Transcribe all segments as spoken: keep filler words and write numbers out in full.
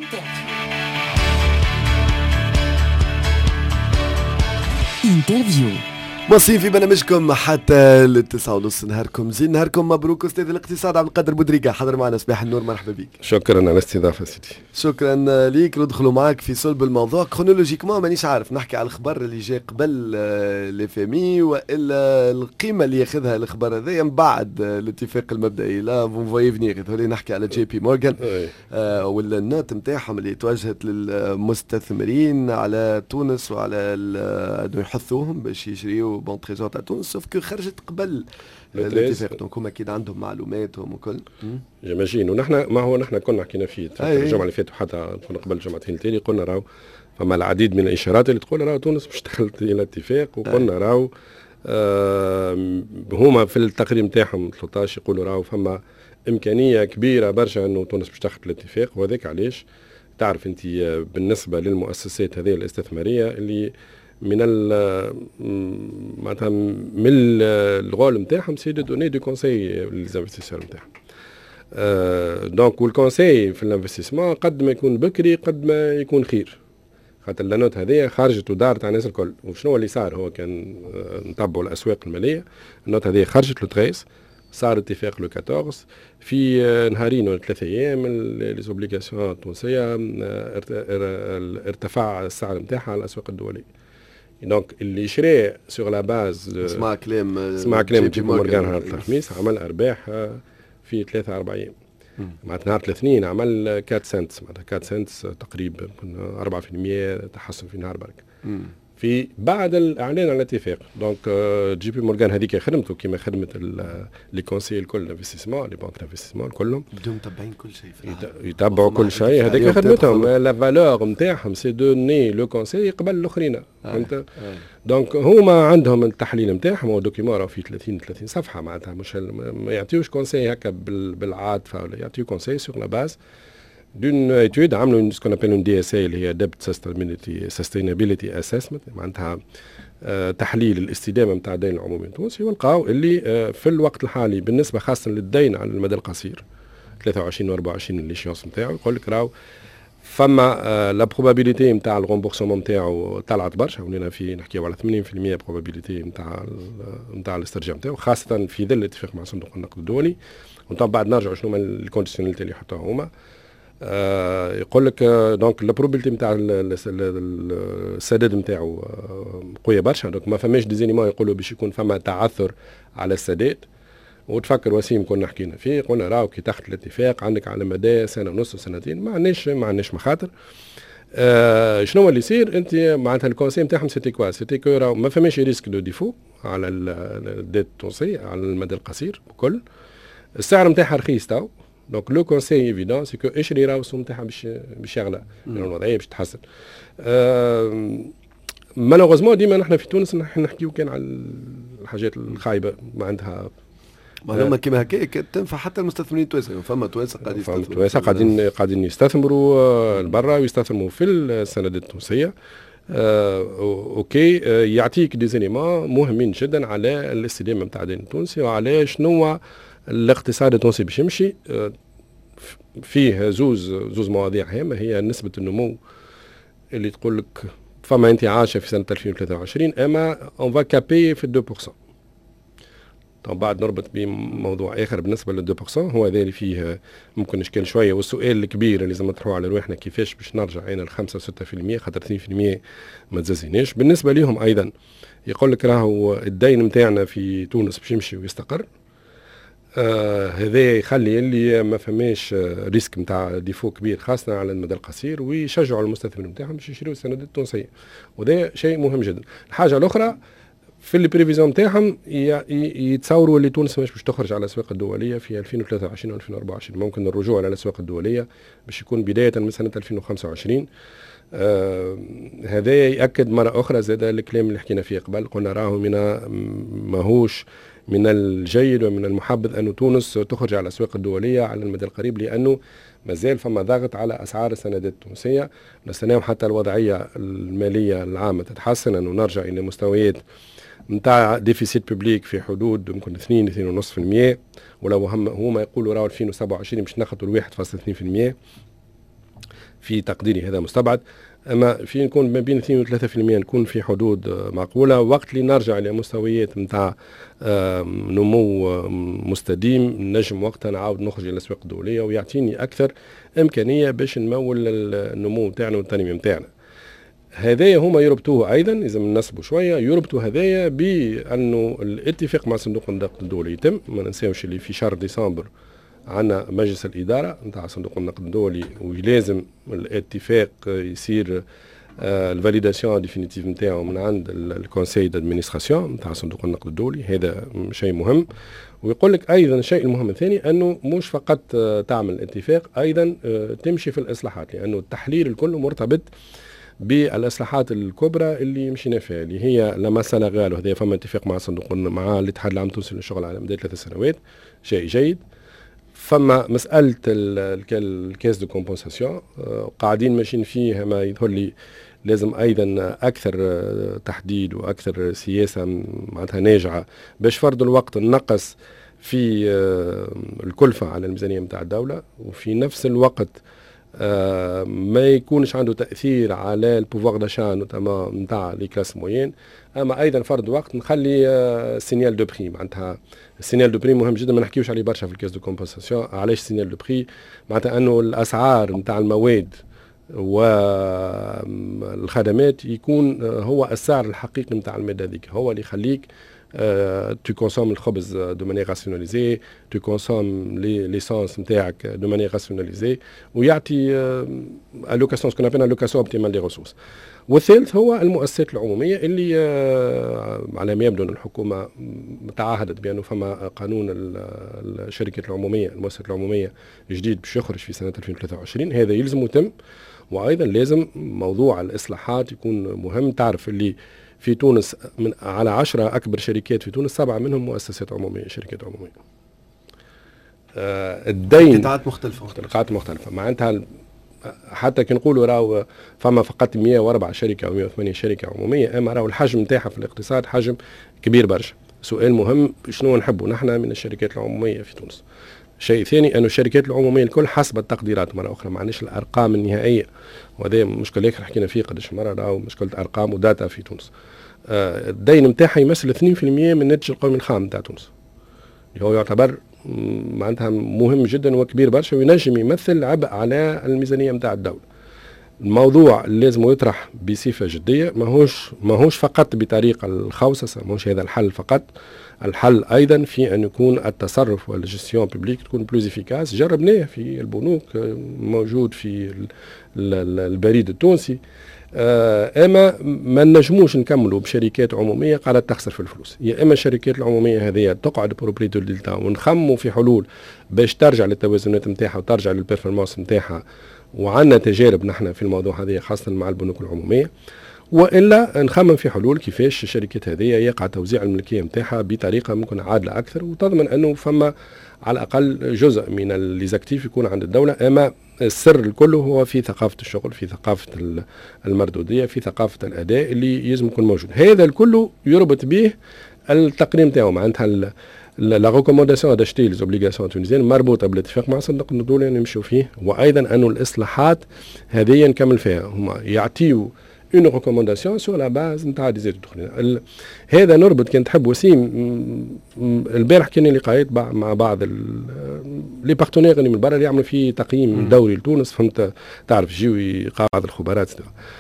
انترفيو. مصين في برنامجكم حتى التسعة ونص. نهاركم زين، نهاركم مبروك. أستاذ الاقتصاد عبد القادر بودريقة حضر معنا. صباح النور، مرحبا بك. شكرا على الاستضافة سيدي. شكرا ليك. ندخلوا معاك في صلب الموضوع. كرونولوجيكمون مانيش عارف نحكي على الخبر اللي جاء قبل ليفامي والا القيمة اللي ياخذها الخبر هذا من بعد الاتفاق المبدئي. لا فون فوي فينيغ هذولي نحكي على جي بي مورغان آه ولا النوت نتاعهم اللي توجهت للمستثمرين على تونس وعلى انه يحثوهم باش يشريوا بون تريزور تاع تونس. سوف كو خرجت قبل الاتفاق، دونك هما اكيد عندهم معلوماتهم وكل جماجين. ونحن ما هو نحن كنا حكينا فيه الجمعه اللي فاتت وحتى كنا قبل جمعتين التالي قلنا راهو فما العديد من الاشارات اللي تقول راهو تونس باش تدخل الى اتفاق. وقلنا راهو آه هما في التقرير نتاعهم ثلاثة عشر يقولوا راهو فما امكانيه كبيره برشا انه تونس باش تدخل الاتفاق. وهذاك علاش تعرف انت بالنسبه للمؤسسات هذه الاستثماريه اللي من ال معناتها من الغول نتاعهم سي دو دوني دو كونساي للانفستيسور نتاعهم. دونك والكونساي في الانفستيسمون قد ما يكون بكري قد ما يكون خير، خاطر لانوت هذه خرجت ودارت على الناس الكل. وشنو اللي صار؟ هو كان نتبعوا الاسواق الماليه، النوت هذه خرجت لو تريس، صار اتفاق لو أربعطاش في نهارين ولا ثلاثة ايام لي زوبليغاسيون التونسيه ارتفع السعر نتاعها على الاسواق الدوليه. دونك اللي شرى سوغ لا باز اسمع كلام اسمع كلام جي بي مورغان نهار الخميس عمل ارباح في ثلاثة أربعة ايام. معناتها نهار الاثنين عمل أربعة سنت، معناتها أربعة سنت تقريبا أربعة بالمئة تحسن في نهار برك في بعد الاعلان على الاتفاق. دونك جي بي مورغان هذيك خدمته كما خدمت لي كونسي الكل انفستيسمون لي بنك انفستيسمون كلهم بدهم متابعين كل شيء يتبعوا كل شيء. هذيك خدمتهم. لا فالور نتاعهم سي دوني لو كونسي قبل الاخرين. فهمت؟ دونك هما عندهم التحليل نتاعهم ودوكيمون راه في ثلاثين ثلاثين صفحه، معناتها مش ما يعطيوش كونسي هكا بالعاطفه ولا يعطيو كونسي سوغ لا باز دون ايتود عملوا سكون ابل اون دي اس اي اللي هي ديبت سستينابيليتي سستينابيليتي اسسمنت، معناتها آه تحليل الاستدامه نتاع الدين العمومي التونسي. ولقاو اللي آه في الوقت الحالي بالنسبه خاصه للدين على المدى القصير ثلاثة وعشرين و أربعة وعشرين اللي شيونس نتاعو يقول لك راهو فما آه لا بروبابيليتي نتاع الغومبورسمون نتاعو طلعت برشا، ولينا في نحكيو على ثمانين بالمئة بروبابيليتي نتاع نتاع الاسترجاع نتاعو، خاصه في ظل الاتفاق مع صندوق النقد الدولي. وطبعا بعد نرجعوا شنو هما الكونديشناليتي اللي يحطوها هما. آه يقول لك آه دونك البروبابيلتي نتاع السداد نتاعو آه قويه برشا. دونك ما فماش ديزينيمون يقولوا باش يكون فما تعثر على السداد. وتفكر وسيم كنا حكينا فيه قلنا راهو كي تحت الاتفاق عندك على مدى سنه ونص وسنتين ما عندناش ما عندناش مخاطر. آه شنو اللي يصير؟ انت معناتها الكونسي نتاعهم سيتي كوا سيتي كو راهو ما فماش ريسك دو ديفو على الديت التونسيه على المدى القصير بكل. السعر نتاعها رخيص تو. دونك لو كونساي ايفيدون سي كو اشري راهو السوم نتاعها باش باش يغلى، يعني الوضعيه باش تحسن. أه مالوغوزمون ديما نحن في تونس نحكيو كان على الحاجات الخايبه ما عندها معلومه كيما هكاك تنفع حتى المستثمرين التوانسه. فما توانسه قاعدين يستثمروا توانسه قاعدين قاعدين يستثمروا لبرا ويستثمروا في السندات التونسيه. آه، اوكي آه، يعطيك دي زينيمون مهمين جدا على الاستدامه نتاع الدين التونسي وعلى شنو الاقتصاد التونسي باش يمشي. فيه زوز زوز مواضيع هامه، هي نسبه النمو اللي تقول لك فما انت عايشه في سنه ألفين وثلاثة وعشرين اما اون فا كابي في اثنين بالمئة. طبعا بعد نربط بموضوع اخر بالنسبه لل اثنين بالمئة هو هذا اللي فيه ممكن اشكال شويه، والسؤال الكبير اللي لازم نطرحوه على روحنا كيفاش باش نرجع هنا ل خمسة وستة بالمئة خاطر اثنين بالمئة ما تزازيناش. بالنسبه لهم ايضا يقول لك راهو الدين نتاعنا في تونس باش يمشي ويستقر. آه هذا يخلي اللي ما فماش آه ريسك نتاع ديفو كبير خاصة على المدى القصير، ويشجعوا المستثمرين نتاعهم باش يشريوا السندات التونسية، وده شيء مهم جدا. الحاجة الأخرى في البريفيزيون نتاعهم يتصوروا اللي تونس مش باش تخرج على الأسواق الدولية في ألفين وثلاثة وعشرين و ألفين وأربعة وعشرين، ممكن الرجوع على الأسواق الدولية باش يكون بداية من سنة ألفين وخمسة وعشرين. آه هذا يأكد مرة أخرى زاد الكلام اللي حكينا فيه قبل، قلنا راهو من ماهوش من الجيد ومن المحبذ أن تونس تخرج على الأسواق الدولية على المدى القريب، لأنه مازال فما ضغط على أسعار السندات التونسية. نستناو حتى الوضعية المالية العامة تتحسن، أنه نرجع إلى مستويات نتاع ديفيسيت بوبليك في حدود ممكن اثنين اثنين ونص في المية، ولو هم هما يقولوا راهو ألفين وسبعة وعشرين باش نخطوا الواحد فاصلة اثنين في المية. في تقديري هذا مستبعد. اما في نكون ما بين اثنين وثلاثة في المئة نكون في حدود معقوله، وقت اللي نرجع الى مستويات نتاع نمو مستديم نجم وقتها نعاود نخرج الى الاسواق الدوليه ويعطيني اكثر امكانيه باش نمول النمو نتاعنا والتنميه نتاعنا. هذايا هما يربطوه ايضا اذا ننسبوا شويه، يربطوا هذايا بانه الاتفاق مع صندوق النقد الدولي يتم. ما ننساوش اللي في شهر ديسمبر عندنا مجلس الاداره نتاع صندوق النقد الدولي، ولازم الاتفاق يصير الفاليداسيون ديفينيتيف نتاعو من عند الكونسي دادمينستراسيون نتاع صندوق النقد الدولي. هذا شيء مهم. ويقول لك ايضا الشيء المهم الثاني انه مش فقط تعمل الاتفاق، ايضا تمشي في الاصلاحات، لانه التحليل الكل مرتبط بالاصلاحات الكبرى اللي مشينا فيها، اللي هي لما سنغال، وهذا فما اتفاق مع صندوق مع الاتحاد العام التونسي للشغل على مدى ثلاث سنوات، شيء جيد. فما مساله الكاس دو كومبونساسيون قاعدين ماشيين فيه، ما يظهر لي لازم ايضا اكثر تحديد واكثر سياسه معناتها ناجعه باش فرض الوقت نقص في الكلفه على الميزانيه نتاع الدوله، وفي نفس الوقت آه ما يكونش عنده تاثير على البوفوار داشا نوتامون نتاع لي كلاس موين. اما ايضا فرض وقت نخلي آه سينيال دو بري، معناتها السينيال دو بري مهم جدا، ما نحكيوش عليه برشا في الكاس دو كومبنساسيون. علاش سينيال دو بري؟ معناتها انه الاسعار نتاع المواد والخدمات يكون آه هو السعر الحقيقي نتاع الماده هذيك، هو اللي يخليك Euh, tu consommes le khobz de manière rationalisée, tu consommes l'essence نتاعك de manière rationalisée, ويعطي euh, allocation, ce qu'on appelle allocation optimale des ressources. والثالث هو المؤسسات العمومية اللي uh, على ما يبدو أن الحكومة تعهدت بأنه فما قانون الشركات العمومية المؤسسات العمومية جديد باش يخرج في سنة ألفين وثلاثة وعشرين، هذا يلزم يتم. وأيضا لازم موضوع الإصلاحات يكون مهم. تعرف اللي في تونس من على عشرة أكبر شركات في تونس سبعة منهم مؤسسات عمومية، شركات عمومية. آه الدين قطاعات مختلفة قطاعات مختلفة معناتها حتى كي نقولوا راهو فما فقط مئة وأربعة شركة أو مئة وثمانية شركة عمومية، أما راهو الحجم نتاعها في الاقتصاد حجم كبير برشا. سؤال مهم، شنو نحبوا نحن من الشركات العمومية في تونس؟ شيء ثاني أنه الشركات العمومية الكل حسب التقديرات، مرة أخرى ما عندناش الأرقام النهائية، وهذا مشكلة هيك حكينا فيه قداش مرة، راهو مشكلة أرقام وداتا في تونس. آه الدين نتاعها يمثل اثنين في المئة من الناتج القومي الخام نتاع تونس، اللي هو يعتبر معناتها مهم جدا وكبير برشا، وينجم يمثل عبء على الميزانية نتاع الدولة. الموضوع لازم يطرح بصفة جدية، ماهوش ماهوش فقط بطريقة الخوصصة، ماهوش هذا الحل فقط. الحل أيضا في أن يكون التصرف والجستيون بيبليك تكون بلوز إفيكاس. جربناه في البنوك، موجود في البريد التونسي. اما ما نجموش نكملوا بشركات عموميه قاعده تخسر في الفلوس. يا اما الشركات العموميه هذه تقعد بروبريتو ديلتا ونخموا في حلول باش ترجع للتوازنات نتاعها وترجع للبيرفورمانس نتاعها، وعندنا تجارب نحن في الموضوع هذا خاصه مع البنوك العموميه. والا نخمم في حلول كيفاش الشركات هذه يقع توزيع الملكيه نتاعها بطريقه ممكن عادله اكثر، وتضمن انه فما على الاقل جزء من الليزاكتيف يكون عند الدوله. اما السر الكل هو في ثقافه الشغل، في ثقافه المردوديه، في ثقافه الاداء اللي يلزم يكون موجود. هذا الكل يربط به التقرير نتاعو، معناتها لا ريكومونداسيون داشتي لي زوبليغاسيون تونيزيان مربوطه بالاتفاق مع صندوق النقد الدولي نمشيو فيه، وايضا انه الاصلاحات هذه نكمل فيها. هما يعطيو اون ريكومونداسيون سور لا باز نتاع دي زيتود اخرين. هذا نربط كان تحب وسيم. البارح كان لقاءات مع بعض لي بارتنير اللي من برا اللي يعملوا فيه تقييم دوري لتونس، فهمت؟ تعرف جيوي قاعد الخبرات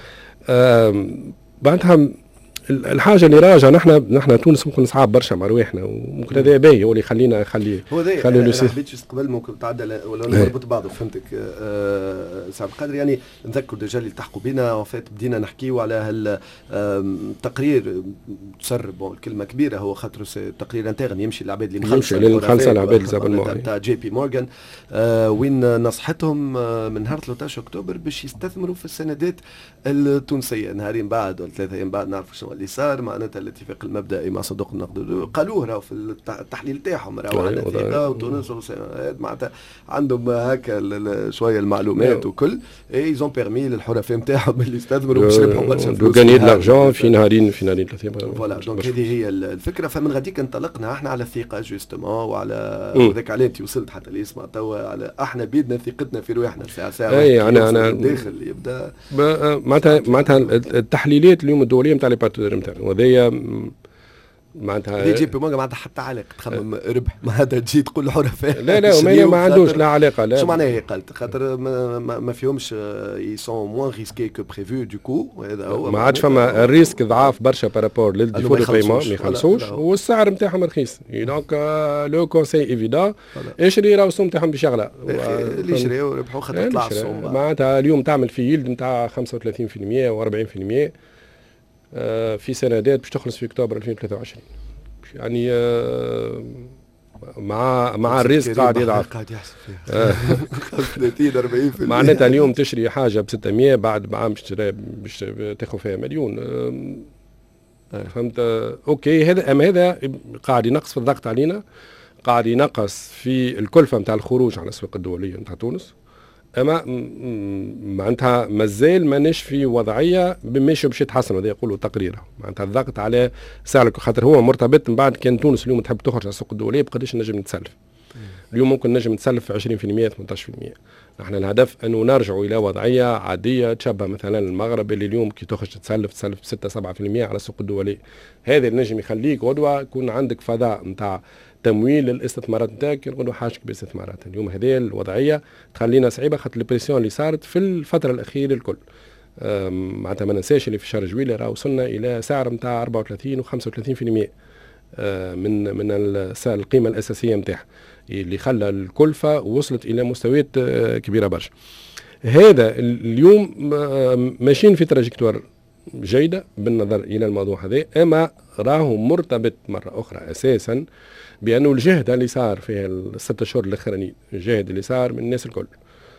بعدها الحاجه اللي راجع نحن نحن تونس ممكن صعاب برشا مع رواحنا، وممكن هذا باهي هو اللي يخلينا خلي هو ذا انا حبيت قبل ممكن تعدى ولا نربط بعضه. فهمتك أه سعد القادر. يعني نذكر ديجا اللي التحقوا بنا وفات بدينا نحكيو على هالتقرير تسرب الكلمه كبيره، هو خاطر التقرير انترن يمشي للعباد اللي مخلصه مخلصه العباد الزبن تاع جي بي مورغان، أه وين نصحتهم من نهار ثلاثة عشر اكتوبر باش يستثمروا في السندات التونسيه. نهارين بعد ولا ثلاثه ايام بعد نعرفوا شنو اللي صار معناتها الاتفاق المبدئي مع صندوق النقد قالوه راهو في التحليل تاعهم راهو عندنا ثقه وتونس معناتها عندهم هكا شويه المعلومات وكل اي زون بيرمي للحرفاء نتاعهم اللي يستثمروا باش يربحوا برشا فلوس غاني لارجون في نهارين في نهارين ثلاثه. فوالا دونك هذه هي الفكره. فمن غاديك انطلقنا احنا على الثقه جوستومون وعلى وذاك عليه انت وصلت حتى اللي يسمع توا على احنا بيدنا ثقتنا في رواحنا ساعه ساعه اي انا انا داخل يبدا معناتها معناتها التحليلات اليوم الدوليه نتاع لي بارتنير نتاعنا وهذيا معناتها اللي يجيب بمانجا معناتها حتى علاقه تخمم ربح معناتها تجي تقول حرفاء لا لا وما ما عندوش لا علاقه لا. شو معناها هي قالت خاطر ما, ما, ما فيهمش اي سون موان ريسكي كو بريفو دو كو هذا هو ما عادش فما الريسك ضعاف برشا بارابور للديفو دو بايمون ما يخلصوش والسعر نتاعهم رخيص دونك لو كونساي ايفيدون اشري راهو السوم نتاعهم باش يغلى اللي يشريو ربحوا خاطر طلع السوم معناتها اليوم تعمل في يلد نتاع خمسة وثلاثين بالمئة وأربعين بالمئة في سندات باش تخلص في اكتوبر ألفين وثلاثة وعشرين يعني مع مع الريسك قاعد يضعف قاعد يحسب فيها ثلاثين أربعين بالمئة معناتها اليوم تشري حاجه ب ستمئة بعد عام تشتريها باش تاخذ فيها مليون فهمت. اوكي هذا اما هذا قاعد ينقص في الضغط علينا قاعد ينقص في الكلفه نتاع الخروج على الاسواق الدوليه نتاع تونس اما معناتها مازال ماناش في وضعيه ماشي باش يتحسن هذا يقولوا تقريره معناتها الضغط على سعر خاطر هو مرتبط من بعد كان تونس اليوم تحب تخرج على السوق الدوليه بقداش نجم نتسلف اليوم ممكن نجم نتسلف في عشرين بالمئة ثمانية عشر بالمئة. نحن الهدف انه نرجعوا الى وضعيه عاديه تشبه مثلا المغرب اللي اليوم كي تخرج تتسلف تسلف ستة سبعة بالمئة على السوق الدوليه. هذا اللي نجم يخليك غدوه يكون عندك فضاء نتاع تمويل للاستثمارات نتاعك نقولوا حاجك باستثمارات. اليوم هذه الوضعيه تخلينا صعيبه خاطر البريسيون اللي صارت في الفتره الاخيره الكل معناتها ما ننساش اللي في شهر جويلية راه وصلنا الى سعر نتاع أربعة وثلاثين وخمسة وثلاثين بالمئة من من القيمه الاساسيه نتاعها اللي خلى الكلفه وصلت الى مستويات كبيره برشا. هذا اليوم ماشيين في تراجكتوار جيده بالنظر الى الموضوع هذا اما راهو مرتبط مره اخرى اساسا بانه الجهد اللي صار في الست شهور الاخرانيين الجهد اللي صار من الناس الكل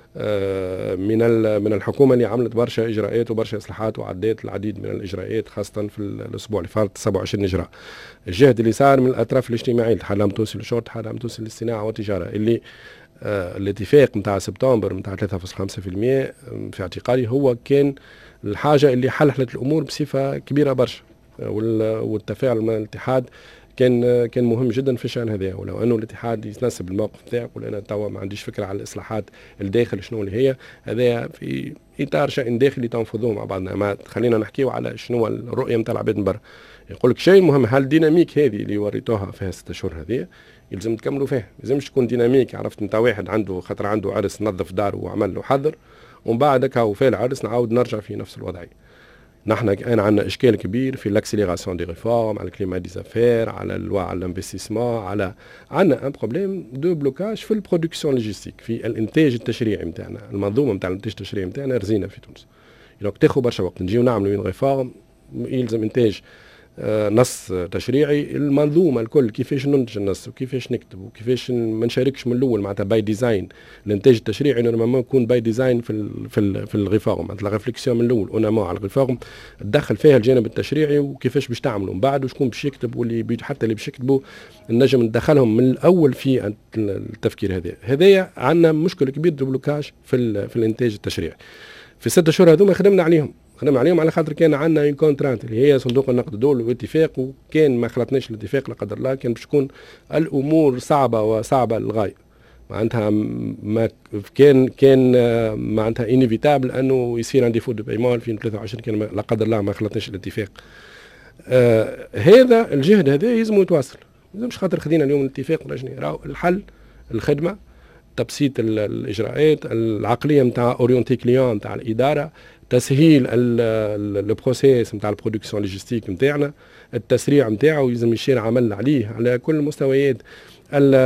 من من الحكومه اللي عملت برشا اجراءات وبرشا اصلاحات وعدات العديد من الاجراءات خاصه في الاسبوع اللي فات سبعة وعشرين اجراء. الجهد اللي صار من الاطراف الاجتماعيه الاتحاد التونسي للشرطه الاتحاد التونسي للصناعه والتجاره اللي آه الاتفاق نتاع سبتمبر نتاع ثلاثة فاصلة خمسة بالمئة في اعتقادي هو كان الحاجه اللي حلحلت الامور بصفه كبيره برشا والتفاعل مع الاتحاد كان كان مهم جدا في الشان هذا. ولو انه الاتحاد يتناسب الموقف نتاعك ولا انا توا ما عنديش فكره على الاصلاحات الداخل شنو اللي هي هذا في اطار شان داخلي تنفذوه مع بعضنا ما خلينا نحكيو على شنو الرؤيه نتاع العباد من برا. يقول لك شيء مهم هل الديناميك هذه اللي وريتوها في الست شهور هذه يلزم تكملوا فيها. لازمش تكون ديناميك عرفت انت واحد عنده خاطر عنده عرس نظف داره وعمل له حظر ومن بعد هكا وفي العرس نعاود نرجع في نفس الوضعيه. نحن الان عندنا اشكال كبير في لاكسيليراسيون دي ريفورم على الكليما دي زافير على اللوا على الانفستيسمون على عندنا ان بروبليم دو بلوكاج في البرودكسيون لوجيستيك في الانتاج التشريعي نتاعنا المنظومه نتاع الانتاج التشريعي نتاعنا رزينه في تونس. دونك تاخذ برشا وقت نجيو نعملوا اون ريفورم يلزم انتاج نص تشريعي المنظومه الكل كيفاش ننتج النص وكيفاش نكتب وكيفاش ما نشاركش من الاول معناتها باي ديزاين. الانتاج التشريعي نورمالمون يكون باي ديزاين في ال في ال في الريفورم معناتها لا ريفليكسيون من الاول اونامون على الريفورم تدخل فيها الجانب التشريعي وكيفاش باش تعملوا من بعد وشكون باش يكتب واللي حتى اللي باش يكتبوا النجم ندخلهم من الاول في التفكير هذا. هذايا عندنا مشكل كبير دو بلوكاج في في الانتاج التشريعي. في الست شهور هذوما خدمنا عليهم خدمنا عليهم على خاطر كان عندنا اون كونترانت اللي هي صندوق النقد الدولي والاتفاق وكان ما خلطناش الاتفاق لا قدر الله كان باش تكون الامور صعبه وصعبه للغايه معناتها ما كان كان معناتها انيفيتابل انه يصير عندي فود بايمون ألفين وثلاثة وعشرين كان لا قدر الله ما خلطناش الاتفاق. آه هذا الجهد هذا يلزم يتواصل مش خاطر خدينا اليوم الاتفاق ولا شنو راهو الحل الخدمه تبسيط الاجراءات العقليه نتاع اورينتي كليون نتاع الاداره تسهيل البروسيس نتاع البرودكسيون لوجيستيك نتاعنا التسريع نتاعو يلزم يشير عمل عليه على كل المستويات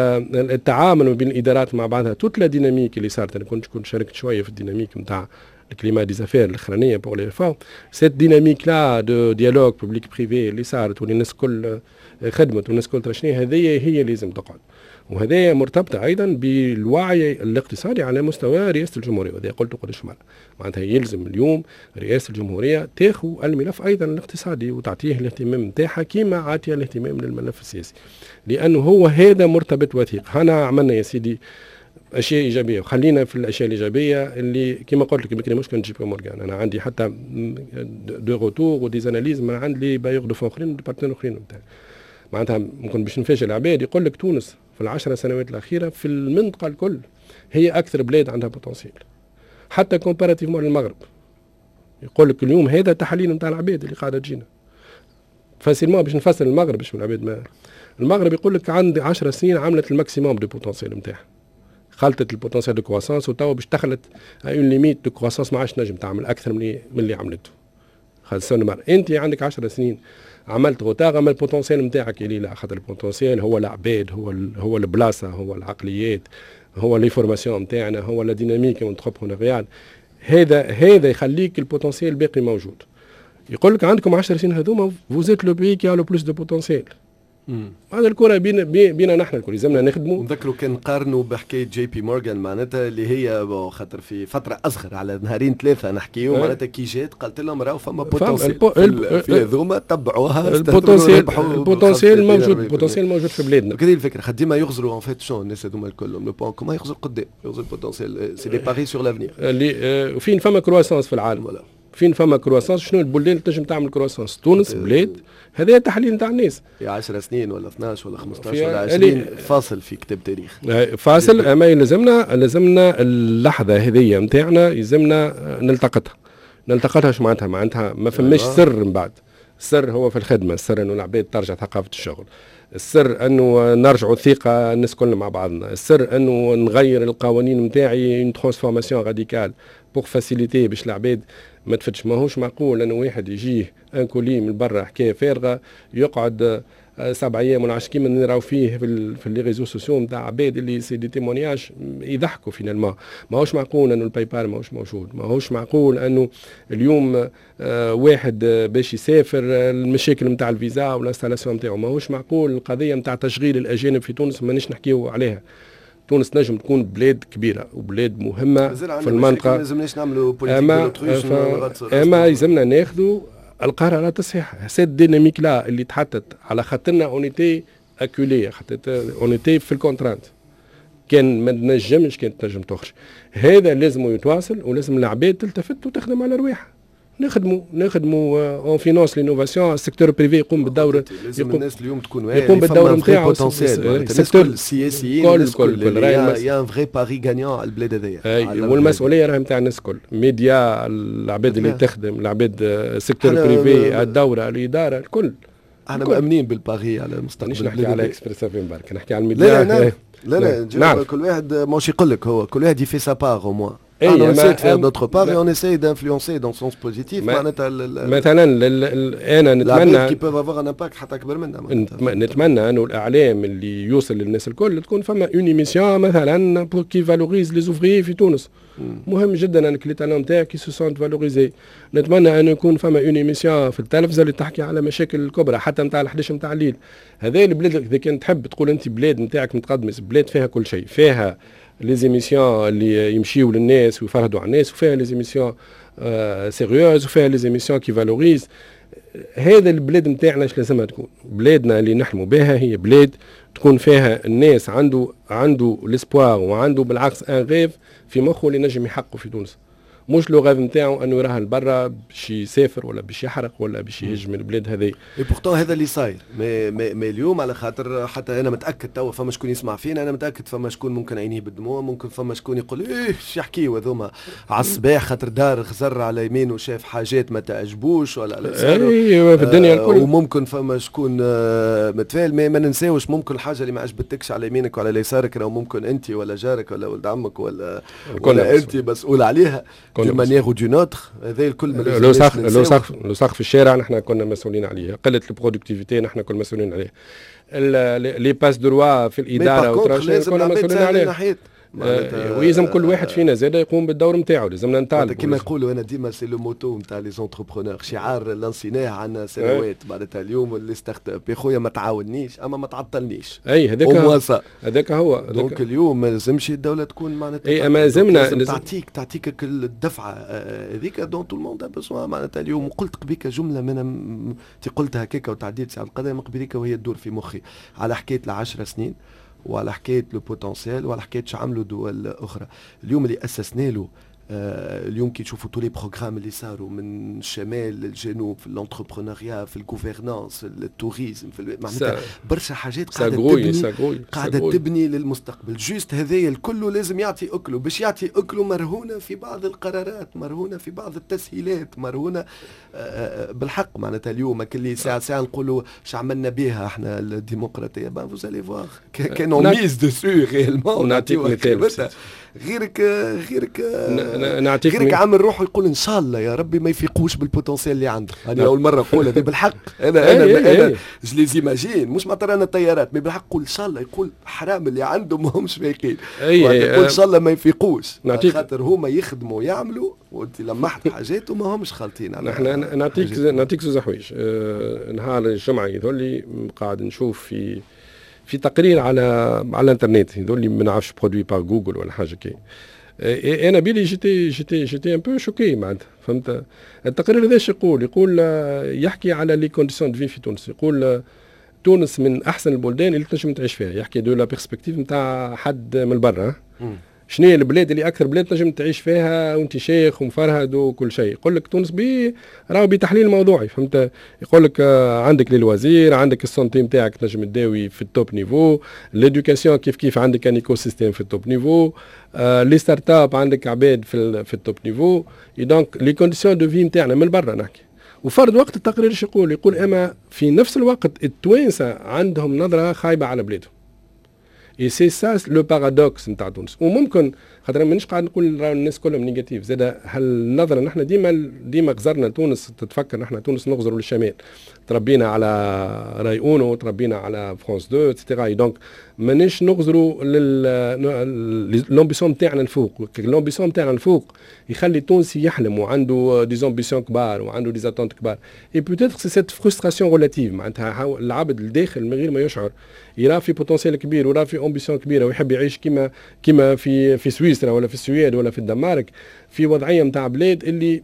التعامل بين الادارات مع بعضها توت لا ديناميك اللي صارت. انا كنت كنت شاركت شويه في الديناميك نتاع الكليما دي زافير الاخرانيه بور لي ريفورم، سيت ديناميك لا دو ديالوج بوبليك بريفي اللي صارت واللي الناس الكل خدمت والناس الكل ترشني، هذه هي لازم تقعد. وهذا مرتبطه ايضا بالوعي الاقتصادي على مستوى رئاسه الجمهوريه، وهذا قلت قداش مره. معناتها يلزم اليوم رئاسه الجمهوريه تاخذ الملف ايضا الاقتصادي وتعطيه الاهتمام نتاعها كما عاطيه الاهتمام للملف السياسي، لانه هو هذا مرتبط وثيق. هنا عملنا يا سيدي اشياء ايجابيه، وخلينا في الاشياء الايجابيه اللي كما قلت لك بكري مش كان جي بي مورغان، انا عندي حتى دو روتور ودي زاناليز من عند لي بايور دو فون اخرين بارتنر اخرين نتاع. معناتها ممكن باش نفاجئ العباد يقول لك تونس في العشر سنوات الاخيره في المنطقه الكل هي اكثر بلاد عندها بوتنسيال، حتى كومباراتيفمون للمغرب. يقول لك اليوم هذا تحليل نتاع العباد اللي قاعده تجينا فاسيلمون باش نفصل المغرب باش العباد ما المغرب يقول لك عندي عشر سنين عملت الماكسيموم دو بوتنسيال نتاعها، خلطت البوتنسيال دو كرواسونس وتوا باش دخلت اون ليميت دو كرواسونس ما عادش نجم تعمل اكثر من اللي عملته. خاصة انت عندك عشر سنين عملت غوتار، اما البوتنسيال نتاعك اللي لا، خاطر البوتنسيال هو العباد، هو ال هو البلاصه، هو العقليات، هو لي فورماسيون نتاعنا، هو لا ديناميك اونتربرونيريال. هذا هذا يخليك البوتنسيال باقي موجود. يقول لك عندكم عشر سنين هذوما فوزيت لو بي كي ا لو بلوس دو بوتنسيال. هذا الكره بينا بينا نحن الكل لازمنا نخدموا. نذكروا كان نقارنوا بحكايه جي بي مورغان معناتها اللي هي خاطر في فتره اصغر على نهارين ثلاثه نحكيو معناتها كي جات قالت لهم راهو فما بوتنسيال في هذوما تبعوها. البوتنسيال البوتنسيال موجود، البوتنسيال موجود في بلادنا. كذا الفكره خد ديما يغزروا ان فيت شو الناس هذوما الكلهم لو بوان كوما يغزر قدام، يغزر البوتنسيال سي دي باري سور لافنير. اللي فين فما كرواسونس في العالم ولا فين فما كرواسونس، شنو البلدان اللي تنجم تعمل كرواسونس؟ تونس بلاد هذا تحليل نتاع الناس. في عشر سنين ولا اثناش ولا خمسطاش ولا عشرين فاصل في كتاب تاريخ فاصل. اما لازمنا لازمنا اللحظه هذه نتاعنا يلزمنا نلتقطها نلتقطها شو معناتها؟ معناتها ما فماش سر من بعد. السر هو في الخدمه، السر انه العباد ترجع ثقافه الشغل، السر انه نرجعوا الثقه الناس كلنا مع بعضنا، السر انه نغير القوانين نتاعي اون ترانسفورماسيون راديكال بوغ فاسيليتي باش العباد ما تفتش. ماهوش معقول انه واحد يجيه ان كولي من برا حكايه فارغه يقعد سبع ايام ولا عشر كيما نراو فيه في في لي ريزو سوسيو نتاع عباد اللي سي دي تيمونياج يضحكوا فينالمون. ماهوش معقول انه الباي بال ماهوش موجود، ماهوش معقول انه اليوم آه واحد باش يسافر المشاكل نتاع الفيزا والانستالاسيون نتاعو، ماهوش معقول القضيه نتاع تشغيل الاجانب في تونس مانيش نحكيو عليها. تونس نجم تكون بلاد كبيره وبلاد مهمه في المنطقه، لازمناش نعملوا بوليتيك اما اما يلزمنا ناخذوا القرارات الصحيحه. سيت ديناميك لا اللي تحطت على خاطرنا اونيتي اكوليه، خاطر اونيتي في الكونترانت كان ما نجمش كانت تنجم تخرج. هذا لازم يتواصل ولازم العباد تلتفت وتخدم على رواحها. نخدموا نخدموا اون فينانس لينوفاسيون، السيكتور بريفي يقوم بالدور، لازم الناس اليوم تكون واعيه يقوم بالدور نتاعو. السيكتور السياسيين الناس الكل يا ان فري باري غانيون على البلاد هذيا، والمسؤوليه راهي نتاع الناس الكل، ميديا، العباد اللي تخدم، العباد السيكتور بريفي، الدوله، الاداره، الكل. احنا مأمنين بالباري على المستقبل. مش نحكي على اكسبريس افين برك، نحكي على الميديا. لا لا لا لا كل واحد ماهوش يقول لك، هو كل واحد يفي سا بار او موان. Et on essaie de faire notre part et on essaie d'influencer dans le sens positif. مثلا انا نتمنى كي بيف افوار ان امباكت حتى اكبر منا. نتمنى انه الاعلام اللي يوصل للناس الكل تكون فما اون ايميسيون مثلا بور كي فالوريز لي زوفريي في تونس. مهم جدا انك لي تالون نتاعك سو سونت فالوريزي. نتمنى انه يكون فما اون ايميسيون في التلفزه اللي تحكي على مشاكل الكبرى حتى نتاع الحداش نتاع الليل. هذا البلاد اذا كنت تحب تقول انت بلاد نتاعك متقدمه، بلاد فيها كل شيء، فيها لي زيميسيون اللي يمشيو للناس ويفرضوا على الناس، وفيها لي زيميسيون آه سيريوز، وفيها لي زيميسيون كي فالوريز. هذا البلاد نتاعنا ايش لازمها تكون؟ بلادنا اللي نحلموا بها هي بلاد تكون فيها الناس عنده عنده ليسبوار وعنده بالعكس ان غيف في مخه اللي نجم يحققه في تونس. مش لو غاف نتاعو انه يراها لبرا باش يسافر ولا باش يحرق ولا باش يهجم البلاد هذه. اي بورتون هذا اللي صاير، مي مي اليوم على خاطر حتى انا متاكد توا فما شكون يسمع فينا، انا متاكد فما شكون ممكن عينيه بالدموع، ممكن فما شكون يقول ايه ايش يحكيوا هذوما على الصباح خاطر دار غزر على يمينه وشاف حاجات ما تعجبوش ولا على يساره. ايوه في الدنيا الكل. آه وممكن فما شكون آه متفائل، ما, ما ننساوش ممكن الحاجه اللي ما عجبتكش على يمينك وعلى يسارك راهو ممكن انت ولا جارك ولا ولد عمك ولا, ولا انت مسؤول عليها دو مانيير دو نوتر. هذا الكل لو سقف لو سقف لو سقف الشارع نحن كنا مسؤولين عليه، قله البرودكتيفيتي نحن كنا مسؤولين عليه، لي باس دروا في الاداره وتراشي كنا مسؤولين عليه. آه ويلزم كل واحد فينا زاد يقوم بالدور نتاعو، لازمنا نتعلم كما يقولوا انا ديما سي لو موتو نتاع لي زونتربرونور، شعار لانسيناه عندنا سنوات معناتها اليوم اللي ستارت اب يا خويا ما تعاونيش اما ما تعطلنيش. اي هذاك هذاك هو دونك اليوم ما لازمش الدوله تكون معناتها اي اما لازمنا لازم تعطيك تعطيك الدفعه هذيك دون تو الموند بزوا معناتها اليوم. وقلت قبيك جمله من قلتها هكاك وتعديت ساعه القضايا قبيليك وهي تدور في مخي على حكايه العشر سنين وعلى حكايه لو بوتنسيال وعلى حكايه شو عملوا دول اخرى. اليوم اللي اسسنا له آه اليوم كي تشوفوا تو لي بروغرام اللي صاروا من الشمال للجنوب في الانتربرونيا في الجوفرنانس في التوريزم في معناتها برشا حاجات قاعده تبني قاعده تبني للمستقبل. جوست هذايا الكل لازم يعطي اكله، باش يعطي اكله مرهونه في بعض القرارات، مرهونه في بعض التسهيلات، مرهونه آه بالحق معناتها اليوم كل ساعه ساعه نقولوا شو عملنا بها احنا الديمقراطيه. با فوز الي فواغ كانوا ميز دسو ريالمون. نعطيك مثال غيرك غيرك نعطيك غيرك عامل روحه يقول ان شاء الله يا ربي ما يفيقوش بالبوتنسيال اللي عنده. انا اول مره نقول هذه بالحق. انا انا انا جو لي زيماجين مش مع طيران الطيارات، مي بالحق يقول ان شاء الله، يقول حرام اللي عندهم ما همش فايقين، يقول ان شاء الله ما يفيقوش خاطر هما يخدموا يعملوا وانت لمحت حاجات وما همش خالطين. نحن نعطيك نعطيك زوز حوايج. أه نهار الجمعه يظل لي قاعد نشوف في في تقرير على على الانترنت، يظل لي ما نعرفش برودوي بار جوجل ولا حاجه كي. انا بيلي جيتي جيتي جيتي ان بو شوكي معناتها فهمت. التقرير هذا يقول يقول يحكي على لي كونديسيون دو في في تونس. يقول تونس من احسن البلدان اللي تنجم تعيش فيها. يحكي دو لا بيرسبكتيف نتاع حد من برا. شنو هي البلاد اللي اكثر بلاد تنجم تعيش فيها وانت شيخ ومفرهد وكل شيء؟ يقول لك تونس بي راهو بتحليل موضوعي فهمت. يقول لك عندك لي الوزير، عندك السونتي نتاعك تنجم تداوي في التوب نيفو، ليدوكاسيون كيف كيف عندك ان ايكو سيستيم في التوب نيفو، آه لي ستارت اب عندك عباد في في التوب نيفو. دونك لي كونديسيون دو في نتاعنا من برا نحكي. وفرد وقت التقرير ايش يقول؟ يقول اما في نفس الوقت التوانسه عندهم نظره خايبه على بلادهم. اي سي سا لو بارادوكس نتاع تونس. وممكن خاطر مانيش قاعد نقول راهو الناس كلهم نيجاتيف زاد هالنظره. نحن ديما ديما غزرنا تونس، تتفكر نحن تونس نغزروا للشمال، تربينا على راي اونو، تربينا على فرانس دو اتسيتيرا. دونك مانيش نغزروا للامبيسيون نتاعنا الفوق. الامبيسيون نتاعنا الفوق يخلي تونسي يحلم وعنده دي زامبيسيون كبار وعنده دي زاتونت كبار. اي بوتيتر سي سيت فرستراسيون ريلاتيف معناتها العبد الداخل من غير ما يشعر يرى في بوتنسيال كبير ويرى في امبيسيون كبيره ويحب يعيش كيما كيما في في سويسرا ولا في السويد ولا في الدنمارك، في وضعيه نتاع بلاد اللي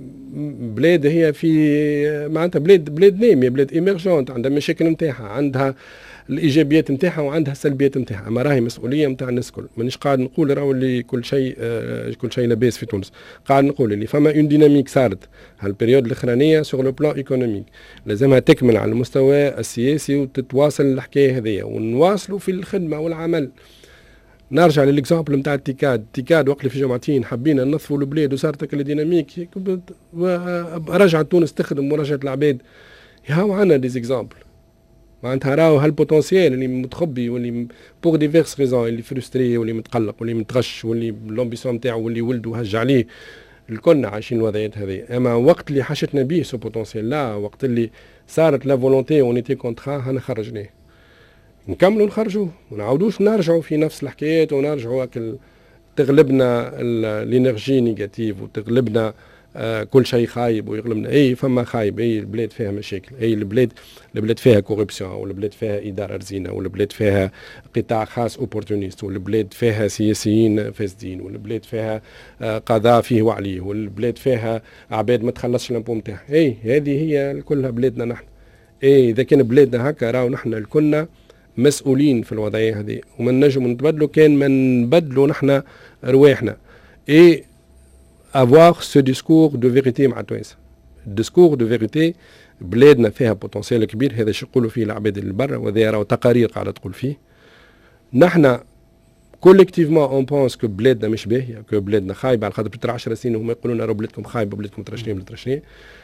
بلاد هي في معناتها بلاد بلاد ناميه، بلاد ايمرجونت، عندها مشاكل نتاعها، عندها الايجابيات نتاعها وعندها السلبيات نتاعها. اما راهي مسؤوليه نتاع الناس الكل. مانيش قاعد نقول راهو اللي كل شيء آه كل شيء لاباس في تونس، قاعد نقول اللي فما اون ديناميك صارت هالبريود الاخرانيه سور لو بلان ايكونوميك لازمها تكمل على المستوى السياسي وتتواصل الحكايه هذيا ونواصلوا في الخدمه والعمل. نرجع للاكزامبل نتاع التيكاد. التيكاد وقت في جمعتين حبينا ننظفوا البلاد وصارت هكا ديناميك ورجعت تونس تخدم ورجعت العباد. هاو عندنا دي زيكزامبل معناتها راهو هالبوتنسيال اللي متخبي واللي بوغ ديفيرس ريزون اللي فرستري واللي متقلق واللي متغش واللي لومبيسيون نتاعو واللي ولده هج عليه الكلنا عايشين الوضعيات هذه. اما وقت اللي حشتنا به سو بوتنسيال لا، وقت اللي صارت لا فولونتي ونيتي كونترا هنا خرجناه نكملوا نخرجوا ونعاودوش نرجعوا في نفس الحكايات ونرجعوا اكل تغلبنا الانرجي نيجاتيف وتغلبنا آه كل شيء خايب ويغلبنا. اي فما خايب، اي البلاد فيها مشاكل، اي البلاد البلاد فيها كوربسيون، والبلاد فيها اداره رزينه، والبلاد فيها قطاع خاص اوبورتونيست، والبلاد فيها سياسيين فاسدين، والبلاد فيها آه قضاء فيه وعليه، والبلاد فيها عباد ما تخلصش الامبو نتاعها. اي هذه هي كلها بلادنا نحن. اي اذا كان بلادنا هكا راهو نحن الكلنا مسؤولين في الوضعيه هذه وما نجموا نتبدلوا كان ما نبدلوا نحن رواحنا. اي avoir ce discours de vérité مع التوانسه. الديسكور دو فيريتي بلادنا فيها بوتنسيال كبير، هذا شو يقولوا فيه العباد اللي برا وهذا راهو تقارير قاعده تقول فيه. نحن كوليكتيفمون اون بونس كو بلادنا مش باهيه، كو بلادنا خايبه على خاطر بتر عشر سنين هما يقولوا لنا راهو بلادكم خايبه بلادكم ترشنين بلادكم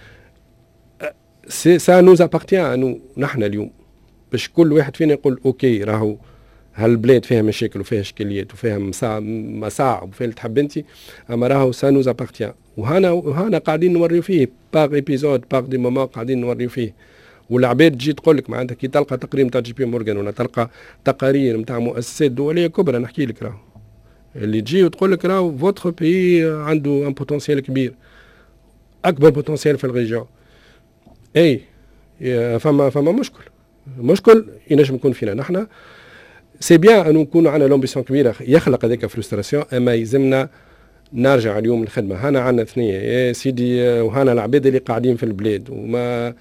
سي سا نوز ابارتيان انو نحن اليوم باش كل واحد فينا يقول اوكي راهو هالبلاد فيها مشاكل وفيها اشكاليات وفيها مصاعب وفيها اللي تحب انت، اما راهو سا نوز ابارتيان. وهنا وهنا قاعدين نوريو فيه باغ ايبيزود باغ دي مومون قاعدين نوريو فيه. والعباد تجي تقول لك معناتها كي تلقى تقرير نتاع جي بي مورغان ولا تلقى تقارير نتاع مؤسسات دوليه كبرى، نحكي لك راهو اللي تجي وتقول لك راهو فوتر بي عنده ان بوتنسيال كبير، اكبر بوتنسيال في الريجيون. اي فما فما مشكل، مشكل ينجم يكون فينا نحن. سي بيان انه نكونوا عندنا لومبيسيون كبيره يخلق هذاك فرستراسيون، اما يلزمنا نرجع اليوم الخدمه. هنا عندنا ثنيه يا سيدي، وهنا العباد اللي قاعدين في البلاد وما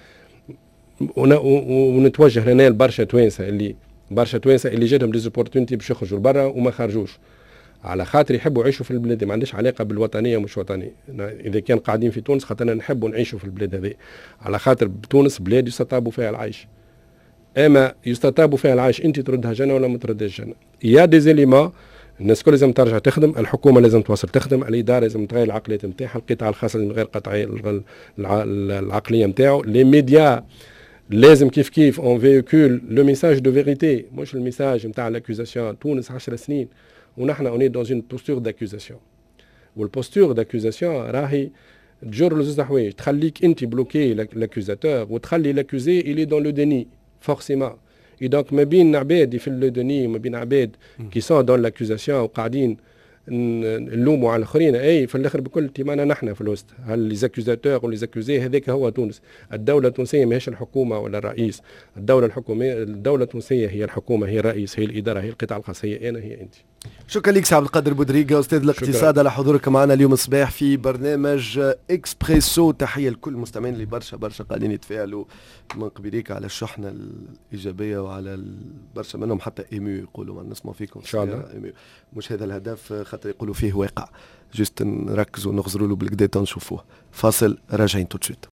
ونتوجه لنا البرشا توانسه اللي برشا توانسه اللي جاتهم ديزوبورتونيتي باش يخرجوا لبرا وما خرجوش على خاطر يحبوا يعيشوا في البلاد. ما عندش علاقه بالوطنيه ومش وطنيه. اذا كان قاعدين في تونس خاطرنا نحبوا نعيشوا في البلاد هذه، على خاطر تونس بلاد يستطاب فيها العيش. اما يستطاب فيها العيش انت تردها جنه ولا ما تردهاش جنه. يا دي زيليمون الناس كل لازم ترجع تخدم، الحكومه لازم تواصل تخدم، الاداره لازم تغير العقليه نتاعها، القطاع الخاص لازم يغير قطعيه العقليه نتاعو، لي ميديا لازم كيف كيف اون فيكول لو ميساج دو فيريتي مش الميساج نتاع لاكوزاسيون. تونس عشر سنين ونحن اوني دون اون بوستور داكوزاسيون، والبوستور داكوزاسيون راهي تجر لزوز حوايج، تخليك انت بلوكي لاكوزاتور وتخلي لاكوزي الي دون لو ديني فورسيمون. اي دونك ما بين عباد في لو ديني وما بين عباد كي سون دون لاكوزاسيون وقاعدين نلوموا على الاخرين، اي في الاخر بكل تيمانا نحن في الوسط. هل لي زاكوزاتور ولي زاكوزي هذاك هو تونس. الدوله التونسيه ماهيش الحكومه ولا الرئيس، الدوله الحكوميه الدوله التونسيه هي الحكومه، هي الرئيس، هي الاداره، هي القطاع الخاص، هي انا، هي انت. شكرا لك سي عبد القادر بودريقه استاذ الاقتصاد على حضورك معنا اليوم الصباح في برنامج اكسبريسو. تحيه لكل المستمعين اللي برشا برشا قاعدين يتفاعلوا من قبليك على الشحنه الايجابيه وعلى برشا منهم حتى ايميو يقولوا ما نسمع فيكم ان شاء الله. مش هذا الهدف خاطر يقولوا فيه واقع، جست نركزوا ونغزروا له بالكدا تنشوفوه. فاصل راجعين تو تشوت.